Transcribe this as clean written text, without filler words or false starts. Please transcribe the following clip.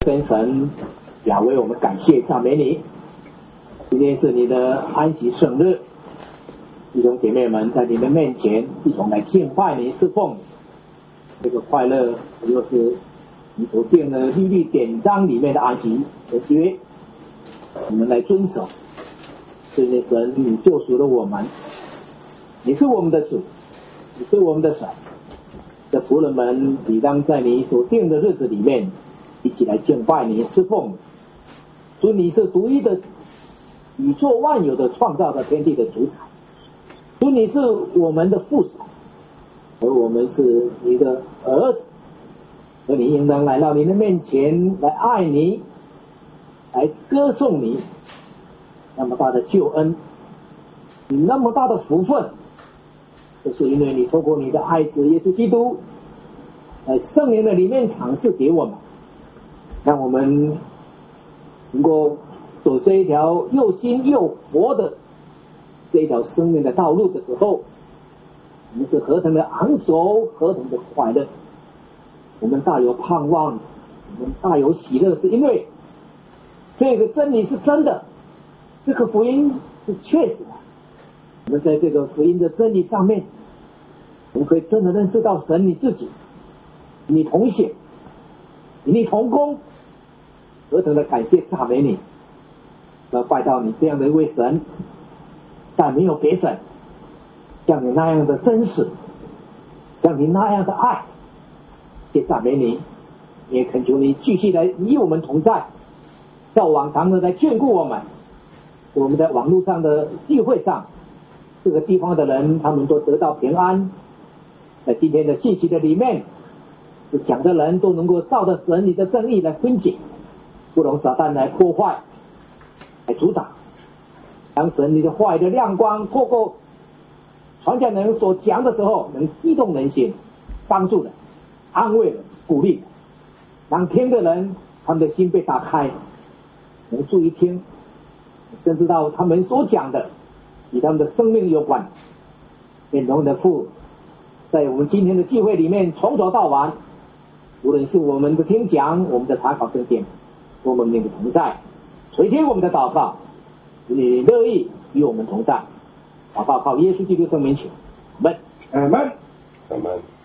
真神亚威，我们感谢赞美你。今天是你的安息圣日，弟兄姐妹们在你的面前一同来敬拜你、侍奉你。这个快乐又是你所定的律例典章里面的安息和约，我们来遵守。谢谢神，你救赎了我们，你是我们的主，你是我们的神。这仆人们理当在你所定的日子里面一起来敬拜你、侍奉你。主，你是独一的宇宙万有的创造的天地的主宰。主，你是我们的父神，而我们是你的儿子，而你应当来到你的面前来爱你，来歌颂你。那么大的救恩，那么大的福分，就是因为你透过你的爱子耶稣基督在圣灵的里面赏赐给我们，让我们能够走这一条又新又活的这一条生命的道路的时候，我们是何等的昂首，何等的快乐，我们大有盼望，我们大有喜乐，是因为这个真理是真的，这个福音是确实的。我们在这个福音的真理上面，我们可以真的认识到神你自己，你同血，你同工，何等的感谢赞美你，要拜到你这样的一位神，但没有别神像你那样的真实，像你那样的爱，谢赞美你，也恳求你继续来与我们同在，照往常的来眷顾我们。我们在网络上的聚会上，这个地方的人他们都得到平安，在今天的信息的里面，是讲的人都能够照着神你的正义来分解，不容撒旦来破坏来阻挡。当神你的话语的亮光透过传讲人所讲的时候，能激动人心，帮助人，安慰人，鼓励人，让听的人他们的心被打开，能注意听，甚至到他们所讲的与他们的生命有关。愿我们的父在我们今天的聚会里面从早到晚，无论是我们的听讲，我们的查考圣经，我们与你同在，垂听我们的祷告，你乐意与我们同在。祷告靠耶稣基督圣名求，阿们。 阿们。阿们。